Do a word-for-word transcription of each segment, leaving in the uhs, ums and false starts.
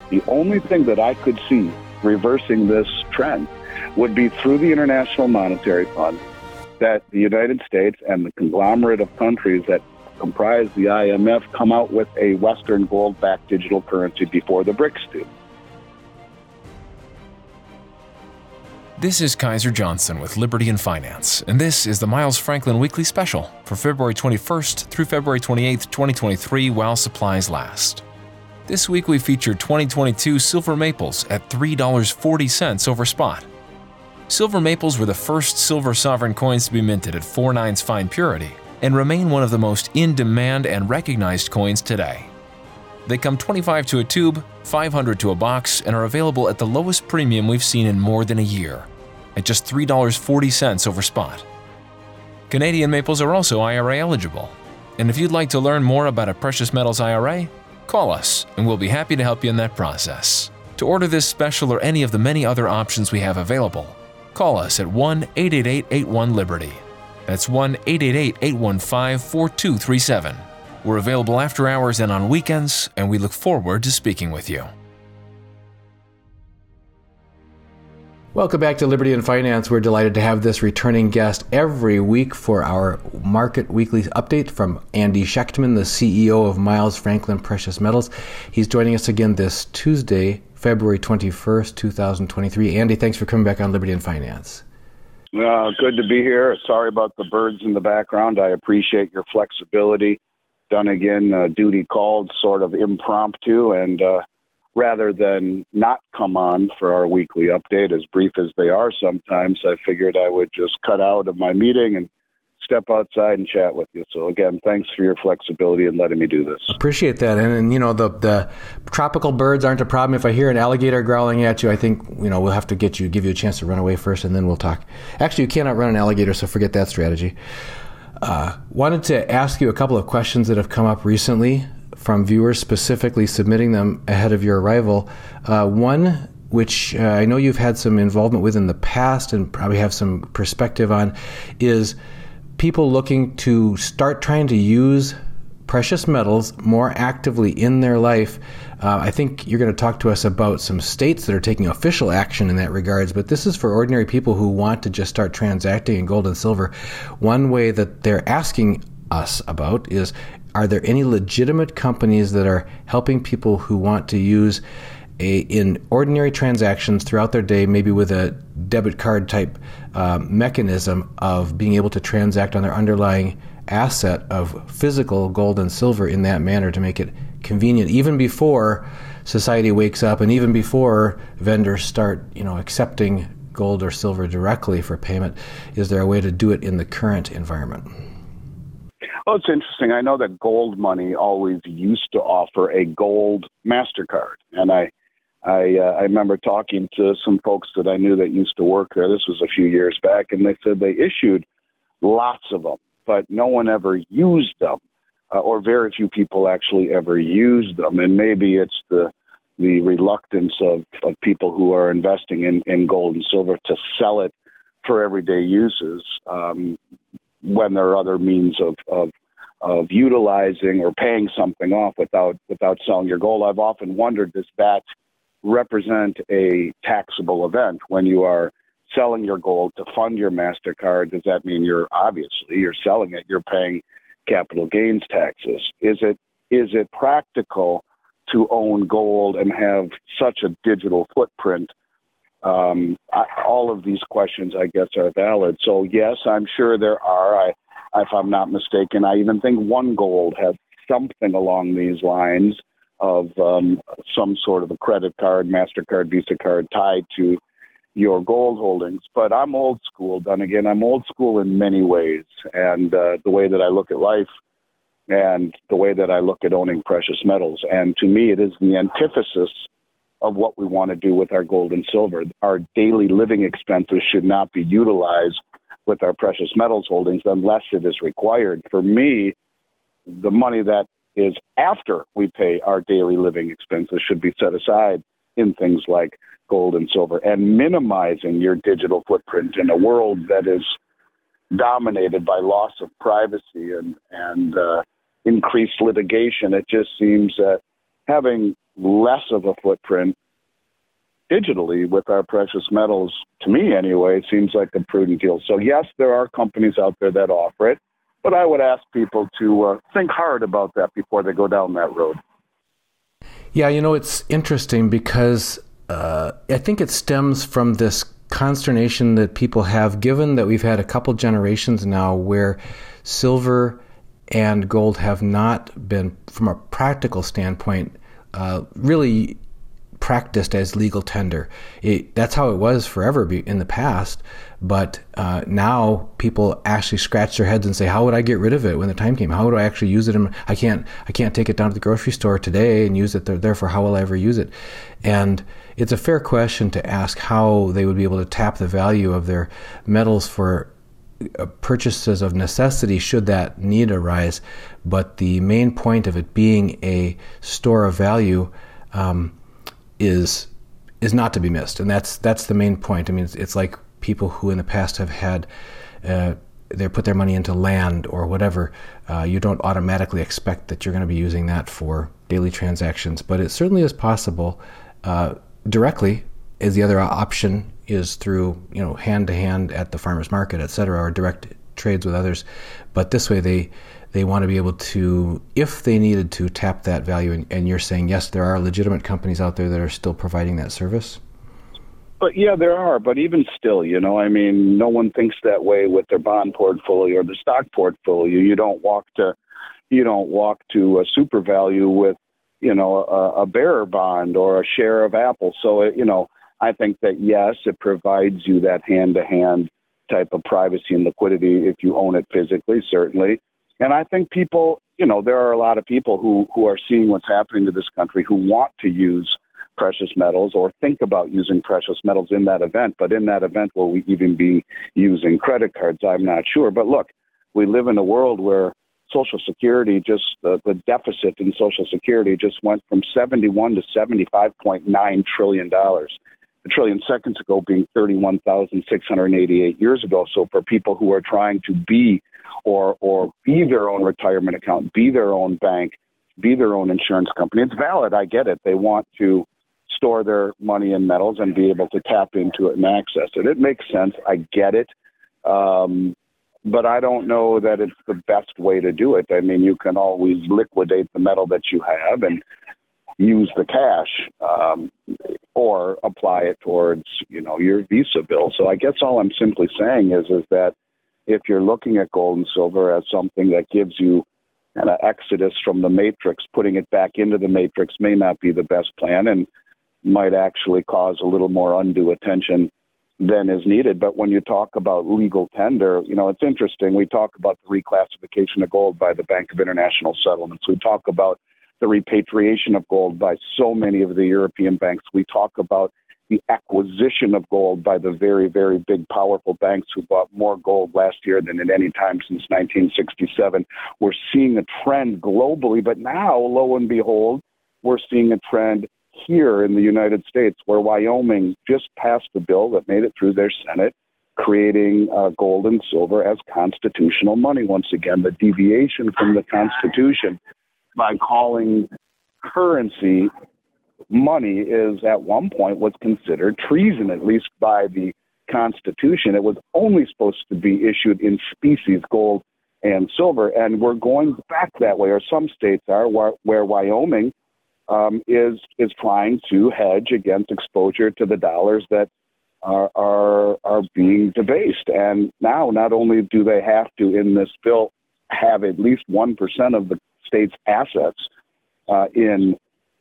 The only thing that I could see reversing this trend would be through the International Monetary Fund, that the United States and the conglomerate of countries that comprise the I M F come out with a Western gold-backed digital currency before the BRICS do. This is Kaiser Johnson with Liberty and Finance, and this is the Miles Franklin Weekly Special for February twenty-first through February twenty-eighth, twenty twenty-three, while supplies last. This week we featured twenty twenty-two silver maples at three dollars and forty cents over spot. Silver maples were the first silver sovereign coins to be minted at four nines fine purity and remain one of the most in-demand and recognized coins today. They come twenty-five to a tube, five hundred to a box, and are available at the lowest premium we've seen in more than a year, at just three dollars and forty cents over spot. Canadian maples are also I R A eligible, and if you'd like to learn more about a precious metals I R A, call us and we'll be happy to help you in that process. To order this special or any of the many other options we have available, call us at one eight eight eight, eight one, Liberty. That's one eight eight eight, eight one five, four two three seven. We're available after hours and on weekends, and we look forward to speaking with you. Welcome back to Liberty and Finance. We're delighted to have this returning guest every week for our Market Weekly update from Andy Shechtman, the C E O of Miles Franklin Precious Metals. He's joining us again this Tuesday, February twenty-first, twenty twenty-three. Andy, thanks for coming back on Liberty and Finance. Uh, good to be here. Sorry about the birds in the background. I appreciate your flexibility. Done again, uh, duty called, sort of impromptu, and uh, rather than not come on for our weekly update, as brief as they are sometimes, I figured I would just cut out of my meeting and step outside and chat with you. So again, thanks for your flexibility and letting me do this. Appreciate that. And, and you know, the the tropical birds aren't a problem. If I hear an alligator growling at you, I think, you know, we'll have to get you, give you a chance to run away first, and then we'll talk. Actually, you cannot run an alligator, so forget that strategy. Uh, wanted to ask you a couple of questions that have come up recently from viewers, specifically submitting them ahead of your arrival. Uh, one, which uh, I know you've had some involvement with in the past and probably have some perspective on, is people looking to start trying to use precious metals more actively in their life. Uh, I think you're going to talk to us about some states that are taking official action in that regards, but this is for ordinary people who want to just start transacting in gold and silver. One way that they're asking us about is, are there any legitimate companies that are helping people who want to use a, in ordinary transactions throughout their day, maybe with a debit card type uh, mechanism of being able to transact on their underlying asset of physical gold and silver in that manner to make it convenient, even before society wakes up and even before vendors start, you know, accepting gold or silver directly for payment? Is there a way to do it in the current environment? Well, it's interesting. I know that Gold Money always used to offer a gold MasterCard, and I I, uh, I remember talking to some folks that I knew that used to work there. This was a few years back, and they said they issued lots of them, but no one ever used them, uh, or very few people actually ever used them. And maybe it's the the reluctance of, of people who are investing in, in gold and silver to sell it for everyday uses um, when there are other means of, of of utilizing or paying something off without without selling your gold. I've often wondered, does that represent a taxable event when you are selling your gold to fund your MasterCard? Does that mean you're obviously you're selling it, you're paying capital gains taxes? Is it is it practical to own gold and have such a digital footprint? Um, I, all of these questions, I guess, are valid. So yes, I'm sure there are. I, if I'm not mistaken, I even think One Gold has something along these lines of um, some sort of a credit card, MasterCard, Visa card tied to your gold holdings. But I'm old school. Then again, I'm old school in many ways. And uh, the way that I look at life and the way that I look at owning precious metals. And to me, it is the antithesis of what we want to do with our gold and silver. Our daily living expenses should not be utilized with our precious metals holdings unless it is required. For me, the money that is after we pay our daily living expenses should be set aside in things like gold and silver, and minimizing your digital footprint in a world that is dominated by loss of privacy and, and uh, increased litigation. It just seems that having less of a footprint digitally with our precious metals, to me anyway, seems like a prudent deal. So yes, there are companies out there that offer it, but I would ask people to uh, think hard about that before they go down that road. Yeah, you know, it's interesting because uh, I think it stems from this consternation that people have, given that we've had a couple generations now where silver and gold have not been, from a practical standpoint, uh, really practiced as legal tender. It, that's how it was forever in the past, but uh, now people actually scratch their heads and say, how would I get rid of it when the time came? How would I actually use it? In, I can't I can't take it down to the grocery store today and use it there, therefore how will I ever use it? And it's a fair question to ask how they would be able to tap the value of their metals for purchases of necessity should that need arise. But the main point of it being a store of value um, is is not to be missed, and that's that's the main point. I mean, it's, it's like people who in the past have had uh, they put their money into land or whatever. Uh, you don't automatically expect that you're going to be using that for daily transactions, but it certainly is possible uh, directly. As the other option is through, you know, hand to hand at the farmers market, et cetera, or direct trades with others. But this way, they they want to be able to, if they needed to, tap that value. And, and you're saying, yes, there are legitimate companies out there that are still providing that service? But yeah, there are. But even still, you know, I mean, no one thinks that way with their bond portfolio or the stock portfolio. You don't walk to, you don't walk to a super value with, you know, a, a bearer bond or a share of Apple. So, it, you know, I think that, yes, it provides you that hand-to-hand type of privacy and liquidity if you own it physically, certainly. And I think people, you know, there are a lot of people who, who are seeing what's happening to this country who want to use precious metals or think about using precious metals in that event. But in that event, will we even be using credit cards? I'm not sure. But look, we live in a world where Social Security, just uh, the deficit in Social Security just went from seventy-one to seventy-five point nine trillion dollars. A trillion seconds ago being thirty-one thousand six hundred eighty-eight years ago. So for people who are trying to be or or be their own retirement account, be their own bank, be their own insurance company, it's valid. I get it. They want to store their money in metals and be able to tap into it and access it. It makes sense. I get it. Um, but I don't know that it's the best way to do it. I mean, you can always liquidate the metal that you have and use the cash um, or apply it towards, you know, your Visa bill. So I guess all I'm simply saying is, is that if you're looking at gold and silver as something that gives you an exodus from the matrix, putting it back into the matrix may not be the best plan and might actually cause a little more undue attention than is needed. But when you talk about legal tender, you know, it's interesting. We talk about the reclassification of gold by the Bank of International Settlements. We talk about the repatriation of gold by so many of the European banks. We talk about the acquisition of gold by the very, very big, powerful banks who bought more gold last year than at any time since nineteen sixty-seven. We're seeing a trend globally, but now, lo and behold, we're seeing a trend here in the United States where Wyoming just passed a bill that made it through their Senate, creating uh, gold and silver as constitutional money. Once again, the deviation from the Constitution by calling currency money is at one point was considered treason, at least by the Constitution. It was only supposed to be issued in species, gold and silver, and we're going back that way, or some states are, where, where Wyoming um, is is trying to hedge against exposure to the dollars that are, are, are being debased. And now not only do they have to, in this bill, have at least one percent of the state's assets uh, in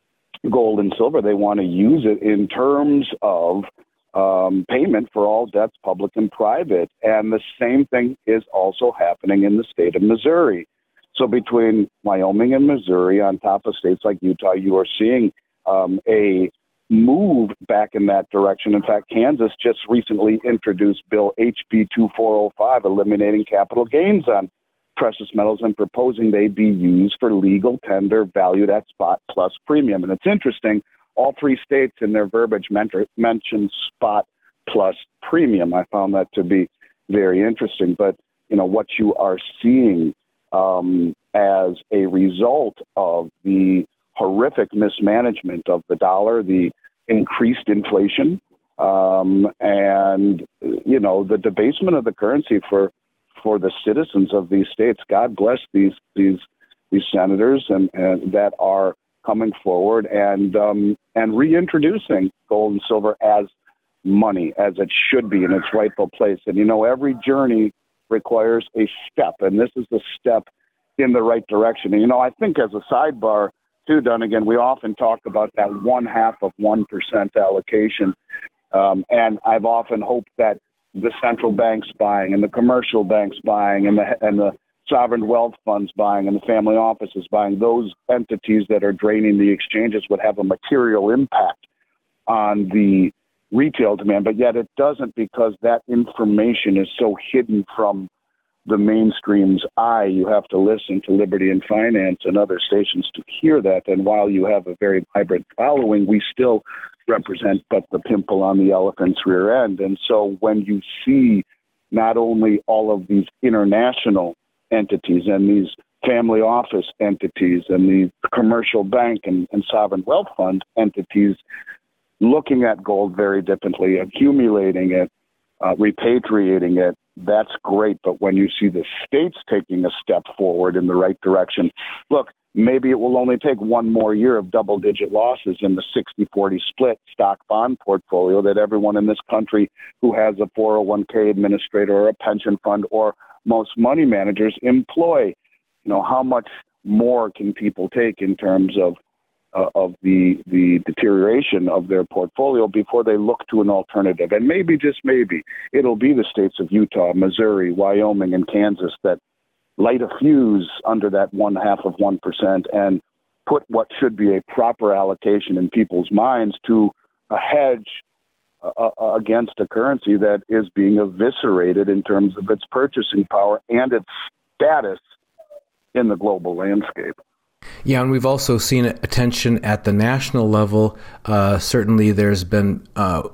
gold and silver, they want to use it in terms of um, payment for all debts, public and private. And the same thing is also happening in the state of Missouri. So between Wyoming and Missouri, on top of states like Utah, you are seeing um, a move back in that direction. In fact, Kansas just recently introduced Bill H B twenty-four oh five, eliminating capital gains on precious metals and proposing they be used for legal tender valued at spot plus premium. And it's interesting, all three states in their verbiage mention spot plus premium. I found that to be very interesting. But, you know, what you are seeing um, as a result of the horrific mismanagement of the dollar, the increased inflation, um, and, you know, the debasement of the currency for for the citizens of these states. God bless these these these senators and, and that are coming forward and um, and reintroducing gold and silver as money, as it should be in its rightful place. And, you know, every journey requires a step, and this is a step in the right direction. And, you know, I think as a sidebar, too, Dunnigan, we often talk about that one half of one percent allocation. Um, and I've often hoped that the central banks buying and the commercial banks buying and the, and the sovereign wealth funds buying and the family offices buying, those entities that are draining the exchanges would have a material impact on the retail demand. But yet it doesn't, because that information is so hidden from the mainstream's eye. You have to listen to Liberty and Finance and other stations to hear that. And while you have a very vibrant following, we still represent but the pimple on the elephant's rear end. And so when you see not only all of these international entities and these family office entities and the commercial bank and, and sovereign wealth fund entities looking at gold very differently, accumulating it, uh, repatriating it, that's great. But when you see the states taking a step forward in the right direction, look, maybe it will only take one more year of double-digit losses in the sixty forty split stock bond portfolio that everyone in this country who has a four oh one k administrator or a pension fund or most money managers employ. You know, how much more can people take in terms of uh, of the the deterioration of their portfolio before they look to an alternative? And maybe, just maybe, it'll be the states of Utah, Missouri, Wyoming, and Kansas that light a fuse under that one half of one percent and put what should be a proper allocation in people's minds to a hedge uh, against a currency that is being eviscerated in terms of its purchasing power and its status in the global landscape. Yeah, and we've also seen attention at the national level. Uh, certainly there's been uh,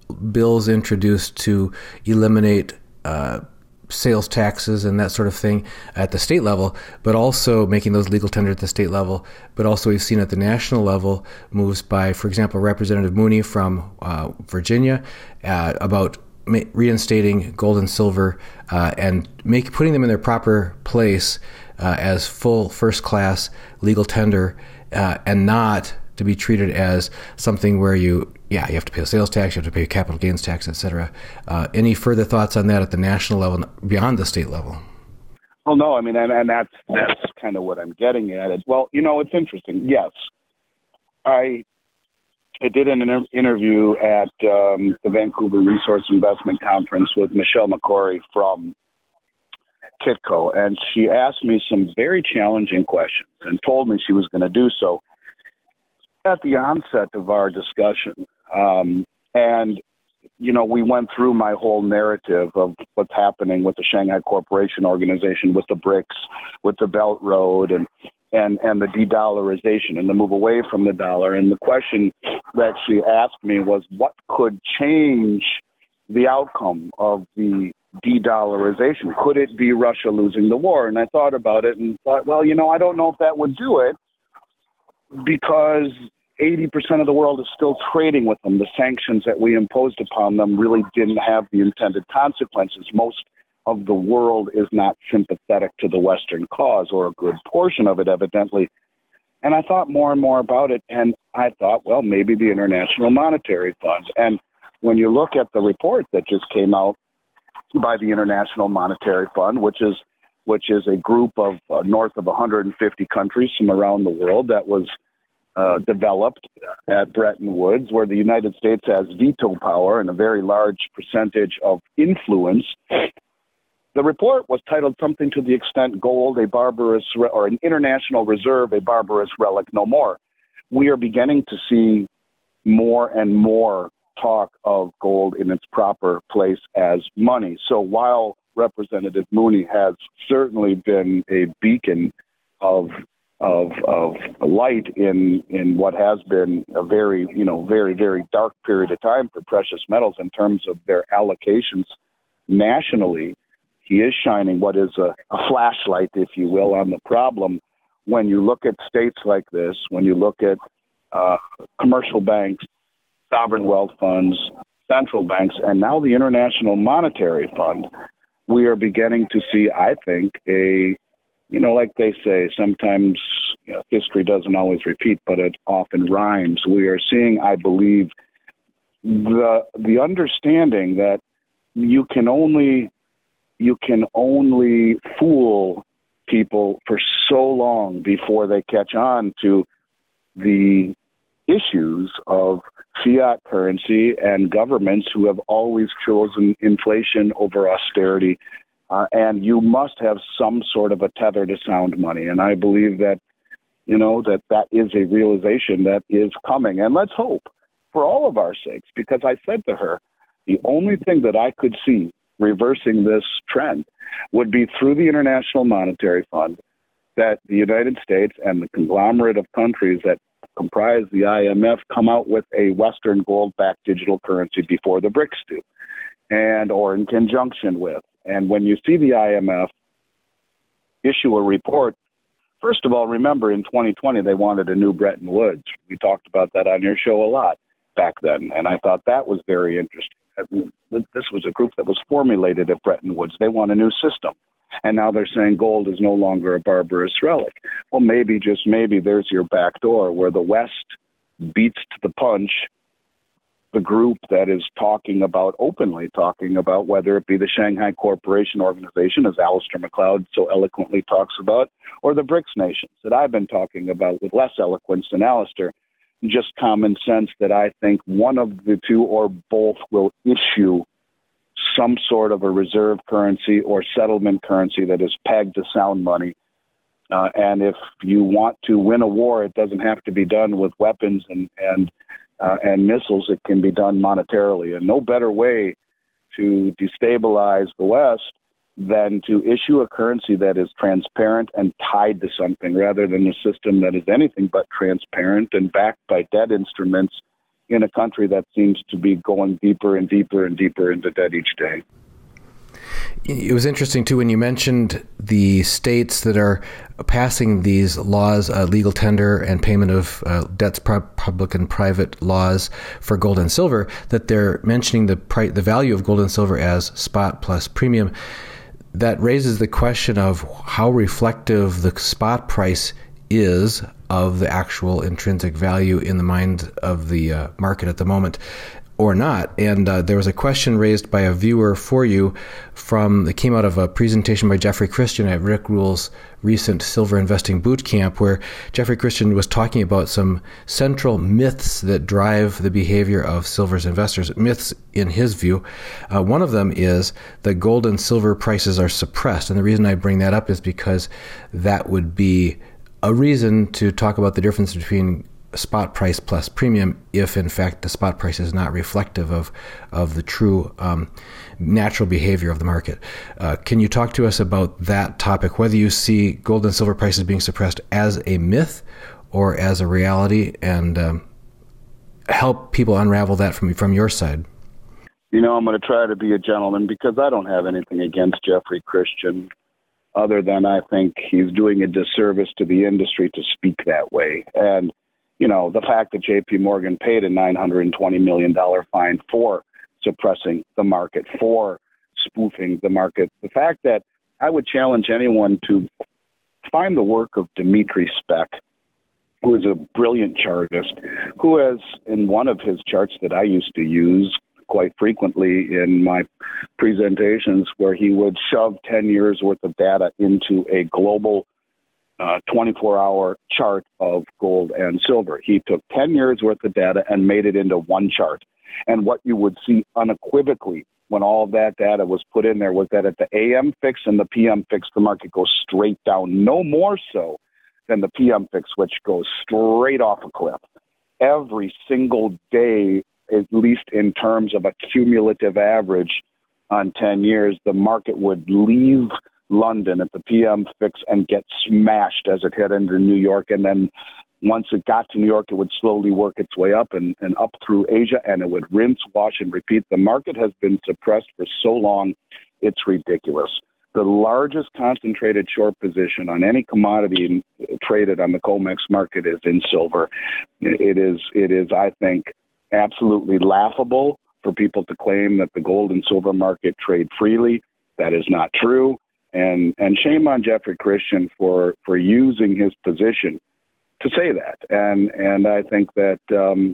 bills introduced to eliminate uh, sales taxes and that sort of thing at the state level, but also making those legal tender at the state level. But also we've seen at the national level moves by, for example, Representative Mooney from uh, Virginia uh, about ma- reinstating gold and silver uh, and make putting them in their proper place uh, as full first-class legal tender uh, and not to be treated as something where you, yeah, you have to pay a sales tax, you have to pay a capital gains tax, et cetera. Uh, any further thoughts on that at the national level, beyond the state level? Well, no, I mean, and, and that's that's kind of what I'm getting at. Is, well, you know, it's interesting. Yes, I I did an inter- interview at um, the Vancouver Resource Investment Conference with Michelle McCory from Kitco, and she asked me some very challenging questions and told me she was going to do so at the onset of our discussion. Um, and, you know, we went through my whole narrative of what's happening with the Shanghai Corporation Organization, with the BRICS, with the Belt Road, and, and, and the de-dollarization and the move away from the dollar. And the question that she asked me was, what could change the outcome of the de-dollarization? Could it be Russia losing the war? And I thought about it and thought, well, you know, I don't know if that would do it, because eighty percent of the world is still trading with them. The sanctions that we imposed upon them really didn't have the intended consequences. Most of the world is not sympathetic to the Western cause, or a good portion of it, evidently. And I thought more and more about it, and I thought, well, maybe the International Monetary Fund. And when you look at the report that just came out by the International Monetary Fund, which is which is a group of uh, north of one hundred fifty countries from around the world that was uh, developed at Bretton Woods, where the United States has veto power and a very large percentage of influence. The report was titled something to the extent, "Gold, a barbarous, re- or an international reserve, a barbarous relic no more." We are beginning to see more and more talk of gold in its proper place as money. So while Representative Mooney has certainly been a beacon of of of light in in what has been a very you know very very dark period of time for precious metals in terms of their allocations nationally, he is shining what is a, a flashlight, if you will, on the problem. when you look at states like this, when you look at uh, commercial banks, sovereign wealth funds, central banks, and now the International Monetary Fund, we are beginning to see, I think, a, you know, like they say, sometimes you know, history doesn't always repeat, but it often rhymes. We are seeing, I believe, the the understanding that you can only you can only fool people for so long before they catch on to the issues of fiat currency and governments who have always chosen inflation over austerity. Uh, and you must have some sort of a tether to sound money. And I believe that, you know, that that is a realization that is coming. And let's hope for all of our sakes, because I said to her, the only thing that I could see reversing this trend would be through the International Monetary Fund, that the United States and the conglomerate of countries that comprise the I M F come out with a Western gold-backed digital currency before the BRICS do, and or in conjunction with. And when you see the I M F issue a report, first of all, remember in twenty twenty they wanted a new Bretton Woods. We talked about that on your show a lot back then, and I thought that was very interesting. This was a group that was formulated at Bretton Woods. They want a new system. And now they're saying gold is no longer a barbarous relic. Well, maybe, just maybe, there's your back door where the West beats to the punch the group that is talking about, openly talking about, whether it be the Shanghai Cooperation Organization, as Alistair MacLeod so eloquently talks about, or the BRICS nations that I've been talking about with less eloquence than Alistair, just common sense that I think one of the two or both will issue some sort of a reserve currency or settlement currency that is pegged to sound money. Uh, and if you want to win a war, it doesn't have to be done with weapons and and uh, and missiles. It can be done monetarily. And no better way to destabilize the West than to issue a currency that is transparent and tied to something, rather than a system that is anything but transparent and backed by debt instruments in a country that seems to be going deeper and deeper and deeper into debt each day. It was interesting, too, when you mentioned the states that are passing these laws, uh, legal tender and payment of uh, debts, public and private laws for gold and silver, that they're mentioning the pri- the value of gold and silver as spot plus premium. That raises the question of how reflective the spot price is of the actual intrinsic value in the mind of the uh, market at the moment, or not. And uh, there was a question raised by a viewer for you from that came out of a presentation by Jeffrey Christian at Rick Rule's recent Silver Investing Boot Camp, where Jeffrey Christian was talking about some central myths that drive the behavior of silver's investors. Myths, in his view, uh, one of them is that gold and silver prices are suppressed. And the reason I bring that up is because that would be a reason to talk about the difference between spot price plus premium if, in fact, the spot price is not reflective of of the true um, natural behavior of the market. Uh, can you talk to us about that topic, whether you see gold and silver prices being suppressed as a myth or as a reality, and um, help people unravel that from from your side? You know, I'm going to try to be a gentleman because I don't have anything against Jeffrey Christian, other than I think he's doing a disservice to the industry to speak that way. And, you know, the fact that J P Morgan paid a nine hundred twenty million dollars fine for suppressing the market, for spoofing the market, the fact that I would challenge anyone to find the work of Dmitry Speck, who is a brilliant chartist, who has, in one of his charts that I used to use quite frequently in my presentations, where he would shove ten years worth of data into a global uh, twenty-four hour chart of gold and silver. He took ten years worth of data and made it into one chart. And what you would see unequivocally when all of that data was put in there was that at the A M fix and the P M fix, the market goes straight down, no more so than the P M fix, which goes straight off a cliff. Every single day, at least in terms of a cumulative average on ten years, the market would leave London at the P M fix and get smashed as it hit into New York. And then once it got to New York, it would slowly work its way up and, and up through Asia, and it would rinse, wash, and repeat. The market has been suppressed for so long, it's ridiculous. the largest concentrated short position on any commodity traded on the COMEX market is in silver. It is, it is, I think, absolutely laughable for people to claim that the gold and silver market trade freely. That is not true. And and shame on Jeffrey Christian for, for using his position to say that. And and I think that um,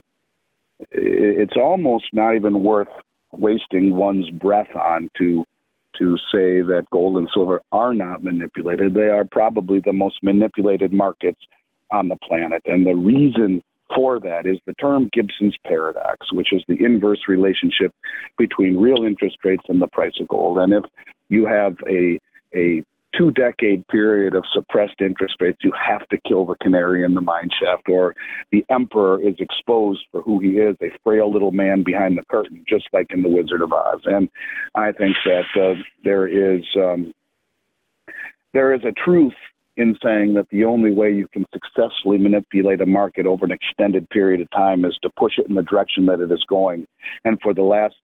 it's almost not even worth wasting one's breath on to to say that gold and silver are not manipulated. They are probably the most manipulated markets on the planet. And the reason for that is the term Gibson's paradox, which is the inverse relationship between real interest rates and the price of gold. And if you have a a two-decade period of suppressed interest rates, you have to kill the canary in the mine shaft, or the emperor is exposed for who he is, a frail little man behind the curtain, just like in The Wizard of Oz. And I think that uh, there is um, there is a truth in saying that the only way you can successfully manipulate a market over an extended period of time is to push it in the direction that it is going. And for the last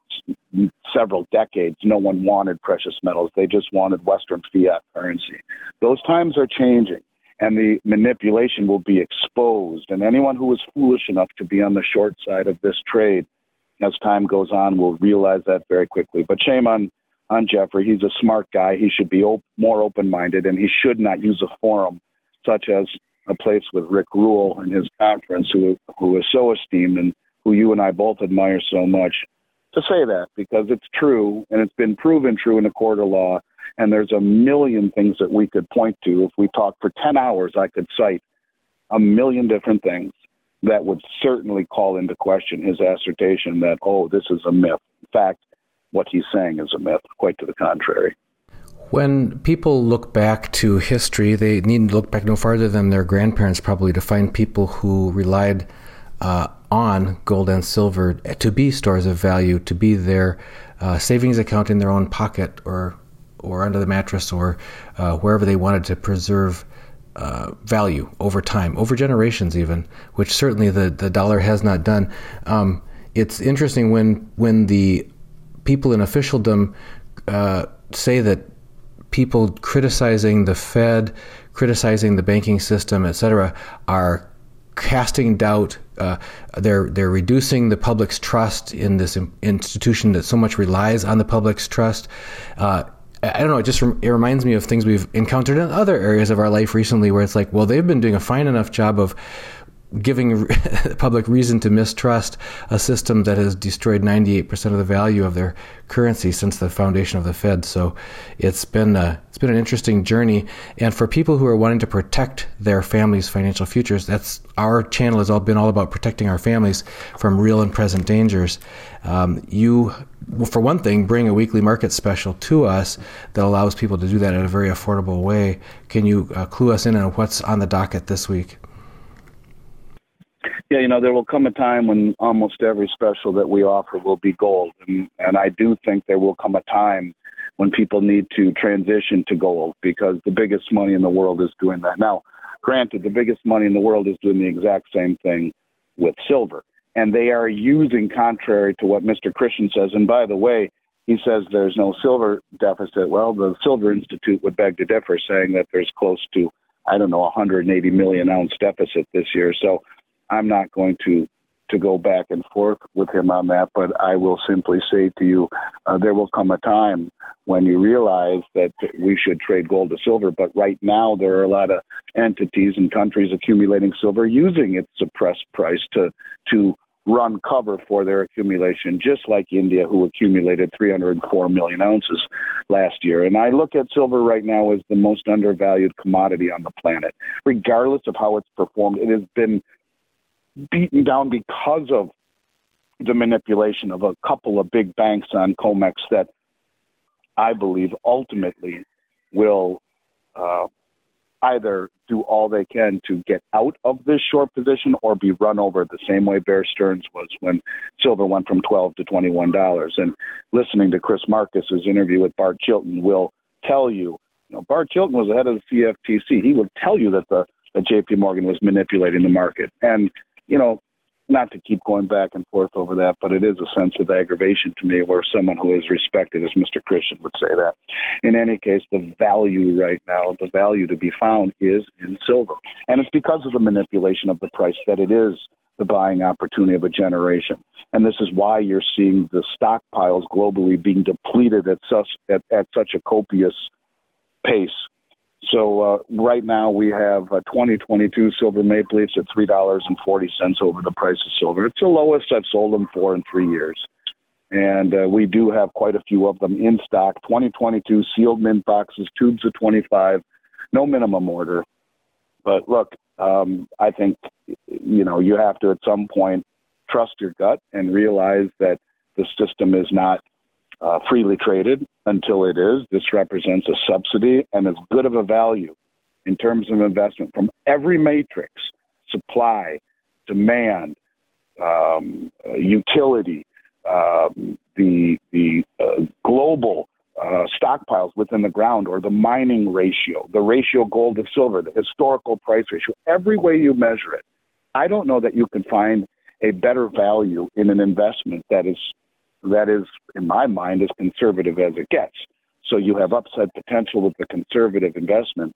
several decades, no one wanted precious metals. They just wanted Western fiat currency. Those times are changing, and the manipulation will be exposed. And anyone who is foolish enough to be on the short side of this trade, as time goes on, will realize that very quickly. But shame on, on Jeffrey. He's a smart guy. He should be op- more open-minded, and he should not use a forum such as a place with Rick Rule and his conference, who who is so esteemed and who you and I both admire so much, to say that, because it's true, and it's been proven true in a court of law, and there's a million things that we could point to. If we talk for ten hours, I could cite a million different things that would certainly call into question his assertion that, oh, this is a myth. In fact, what he's saying is a myth, quite to the contrary. When people look back to history, they need to look back no farther than their grandparents probably to find people who relied uh, on gold and silver to be stores of value, to be their uh, savings account in their own pocket or or under the mattress or uh, wherever they wanted to preserve uh, value over time, over generations even, which certainly the, the dollar has not done. Um, it's interesting when when the people in officialdom uh, say that people criticizing the Fed, criticizing the banking system, et cetera, are casting doubt. Uh, they're they're reducing the public's trust in this institution that so much relies on the public's trust. Uh, I don't know. It just it reminds me of things we've encountered in other areas of our life recently, where it's like, well, they've been doing a fine enough job of giving the public reason to mistrust a system that has destroyed ninety-eight percent of the value of their currency since the foundation of the Fed. So it's been a, it's been an interesting journey. And for people who are wanting to protect their families' financial futures, that's our channel has all been all about protecting our families from real and present dangers. Um, you, well, for one thing, bring a weekly market special to us that allows people to do that in a very affordable way. Can you uh, clue us in on what's on the docket this week? Yeah, you know, there will come a time when almost every special that we offer will be gold. And, and I do think there will come a time when people need to transition to gold, because the biggest money in the world is doing that. Now, granted, the biggest money in the world is doing the exact same thing with silver. And they are using, contrary to what Mister Christian says, and by the way, he says there's no silver deficit. Well, the Silver Institute would beg to differ, saying that there's close to, I don't know, one hundred eighty million ounce deficit this year. So I'm not going to, to go back and forth with him on that, but I will simply say to you, uh, there will come a time when you realize that we should trade gold to silver. But right now, there are a lot of entities and countries accumulating silver using its suppressed price to to run cover for their accumulation, just like India, who accumulated three hundred four million ounces last year. And I look at silver right now as the most undervalued commodity on the planet. Regardless of how it's performed, it has been beaten down because of the manipulation of a couple of big banks on COMEX that I believe ultimately will uh, either do all they can to get out of this short position or be run over the same way Bear Stearns was when silver went from twelve to twenty-one dollars. And listening to Chris Marcus's interview with Bart Chilton will tell you, you know, Bart Chilton was the head of the C F T C. He would tell you that the that J P Morgan was manipulating the market. And you know, not to keep going back and forth over that, but it is a sense of aggravation to me where someone who is respected, as Mister Christian would say that. In any case, the value right now, the value to be found is in silver. And it's because of the manipulation of the price that it is the buying opportunity of a generation. And this is why you're seeing the stockpiles globally being depleted at such, at, at such a copious pace. So uh, right now we have uh, twenty twenty-two silver maple leafs at three dollars and forty cents over the price of silver. It's the lowest I've sold them for in three years. And uh, we do have quite a few of them in stock. twenty twenty-two sealed mint boxes, tubes of twenty-five, no minimum order. But look, um, I think, you know, you have to at some point trust your gut and realize that the system is not uh, freely traded until it is. This represents a subsidy and as good of a value in terms of investment from every matrix: supply, demand, um, uh, utility, um, the the uh, global uh, stockpiles within the ground, or the mining ratio, the ratio gold to silver, the historical price ratio. Every way you measure it, I don't know that you can find a better value in an investment that is, that is, in my mind, as conservative as it gets. So you have upside potential with the conservative investment.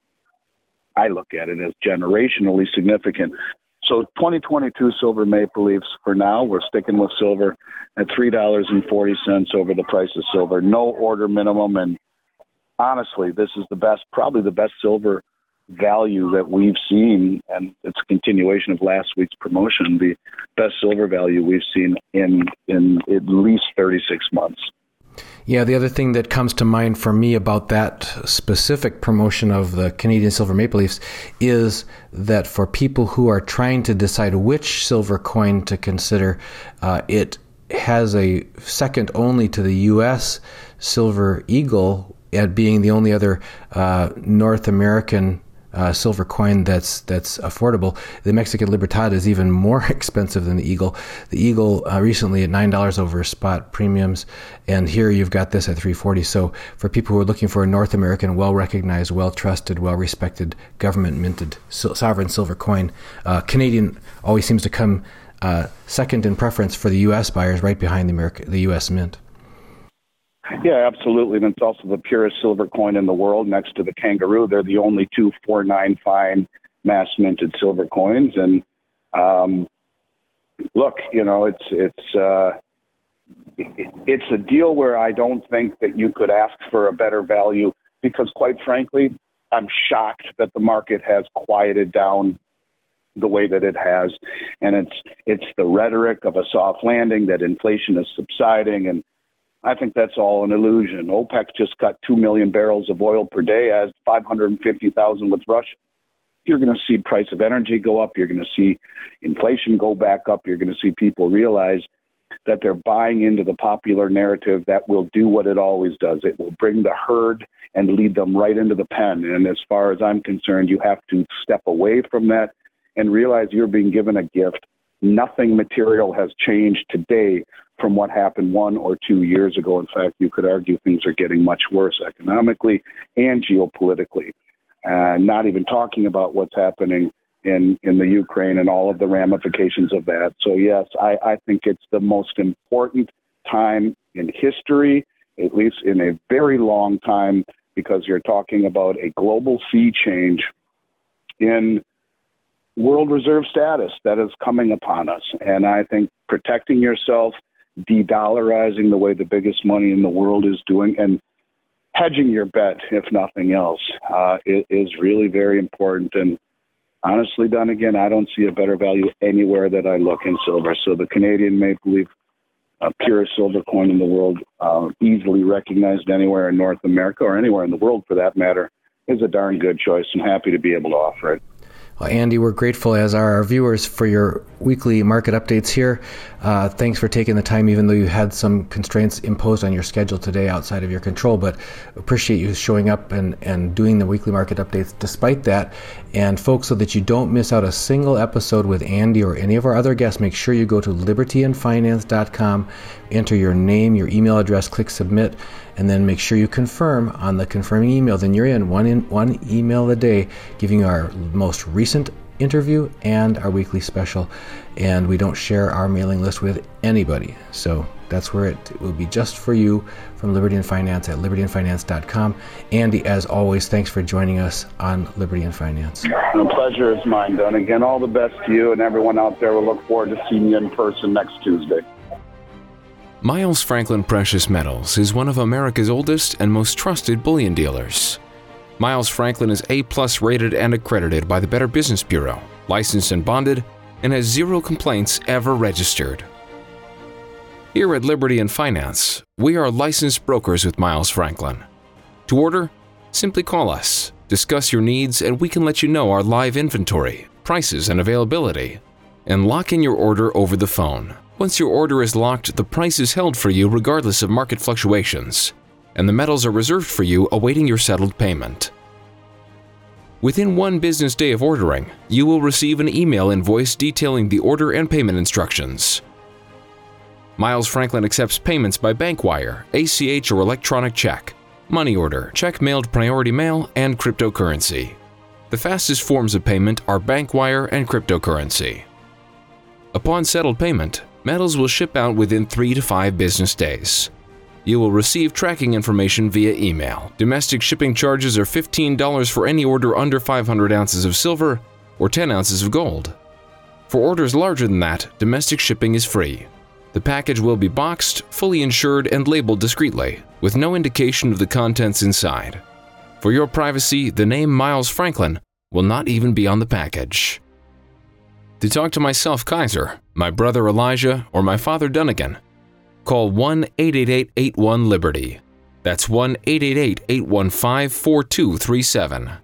I look at it as generationally significant. So twenty twenty-two silver maple leafs, for now, we're sticking with silver at three dollars and forty cents over the price of silver. No order minimum. And honestly, this is the best, probably the best silver value that we've seen, and it's a continuation of last week's promotion, the best silver value we've seen in in at least thirty-six months. Yeah, the other thing that comes to mind for me about that specific promotion of the Canadian Silver Maple Leafs is that for people who are trying to decide which silver coin to consider, uh, it has a second only to the U S Silver Eagle at being the only other uh, North American Uh, silver coin that's that's affordable. The Mexican Libertad is even more expensive than the Eagle. The Eagle uh, recently at nine dollars over spot premiums, and here you've got this at three forty. So for people who are looking for a North American, well-recognized, well-trusted, well-respected, government-minted sil- sovereign silver coin, uh, Canadian always seems to come uh, second in preference for the U S buyers, right behind the America, the U S Mint. Yeah, absolutely. And it's also the purest silver coin in the world next to the Kangaroo. They're the only two four nine fine mass minted silver coins. And um, look, you know, it's it's uh, it's a deal where I don't think that you could ask for a better value because, quite frankly, I'm shocked that the market has quieted down the way that it has. And it's it's the rhetoric of a soft landing, that inflation is subsiding, and I think that's all an illusion. OPEC just cut two million barrels of oil per day, as five hundred fifty thousand with Russia. You're going to see price of energy go up. You're going to see inflation go back up. You're going to see people realize that they're buying into the popular narrative that will do what it always does. It will bring the herd and lead them right into the pen. And as far as I'm concerned, you have to step away from that and realize you're being given a gift. Nothing material has changed today from what happened one or two years ago. In fact, you could argue things are getting much worse economically and geopolitically. Uh, not even talking about what's happening in, in the Ukraine and all of the ramifications of that. So yes, I, I think it's the most important time in history, at least in a very long time, because you're talking about a global sea change in world reserve status that is coming upon us. And I think protecting yourself, de-dollarizing the way the biggest money in the world is doing, and hedging your bet, if nothing else, uh, is really very important. And honestly, done again, I don't see a better value anywhere that I look in silver. So the Canadian Maple Leaf, uh, purest silver coin in the world, uh, easily recognized anywhere in North America or anywhere in the world for that matter, is a darn good choice. I'm happy to be able to offer it. Well, Andy, we're grateful, as are our viewers, for your weekly market updates here. Uh, thanks for taking the time, even though you had some constraints imposed on your schedule today outside of your control, but appreciate you showing up and, and doing the weekly market updates despite that. And folks, so that you don't miss out a single episode with Andy or any of our other guests, make sure you go to liberty and finance dot com, enter your name, your email address, click submit, and then make sure you confirm on the confirming email. Then you're in one in one email a day, giving you our most recent interview and our weekly special, and we don't share our mailing list with anybody. So that's where it will be just for you from Liberty and Finance at liberty and finance dot com. Andy, as always, thanks for joining us on Liberty and Finance. The pleasure is mine, Don. Again, all the best to you and everyone out there. We'll look forward to seeing you in person next Tuesday. Miles Franklin Precious Metals is one of America's oldest and most trusted bullion dealers. Miles Franklin is A-plus rated and accredited by the Better Business Bureau, licensed and bonded, and has zero complaints ever registered. Here at Liberty and Finance, we are licensed brokers with Miles Franklin. To order, simply call us, discuss your needs, and we can let you know our live inventory, prices, and availability, and lock in your order over the phone. Once your order is locked, the price is held for you regardless of market fluctuations, and the metals are reserved for you awaiting your settled payment. Within one business day of ordering, you will receive an email invoice detailing the order and payment instructions. Miles Franklin accepts payments by bank wire, A C H or electronic check, money order, check mailed priority mail, and cryptocurrency. The fastest forms of payment are bank wire and cryptocurrency. Upon settled payment, metals will ship out within three to five business days. You will receive tracking information via email. Domestic shipping charges are fifteen dollars for any order under five hundred ounces of silver or ten ounces of gold. For orders larger than that, domestic shipping is free. The package will be boxed, fully insured, and labeled discreetly, with no indication of the contents inside. For your privacy, the name Miles Franklin will not even be on the package. To talk to myself, Kaiser, my brother Elijah, or my father Dunnigan, call one eight eight eight, eight one, Liberty. That's one eight eight eight, eight one five, four two three seven.